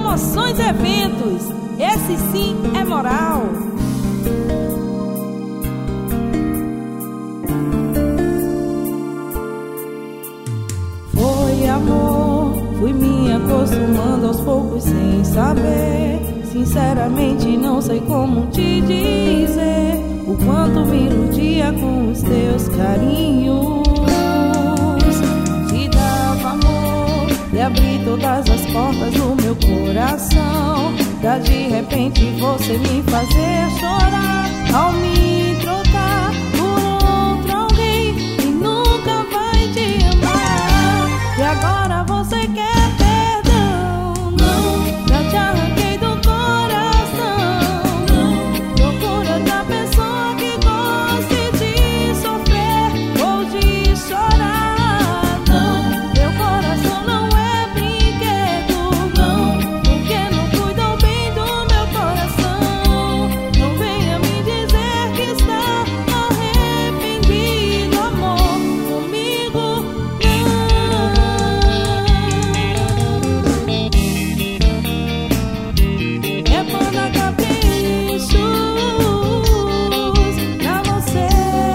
Promoções e eventos, esse sim é moral. Foi amor, fui me acostumando aos poucos sem saber. Sinceramente não sei como te dizer o quanto me iludia com os teus carinhos. Te dava amor e abri todas as portas do meu coração, pra de repente você me fazer chorar ao me trocar por outro alguém que nunca vai te amar. E agora você quer perdão? Não, já te arranquei do coração. Não, procura outra pessoa que goste de sofrer ou de chorar. Não, meu coração não é brinquedo. Não, porque não cuidam bem do meu coração. Não venha me dizer que está arrependido, amor, comigo é pra dar caprichos pra você,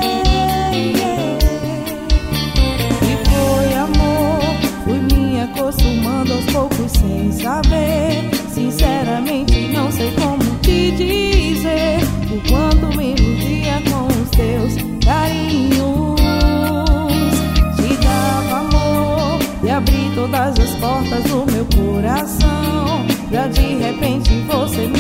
E foi amor, fui me acostumando aos poucos sem saber. Sinceramente não sei como te dizer o quanto me iludia com os teus carinhos. Te dava amor e abri todas as portas do meu coração, pra de repente você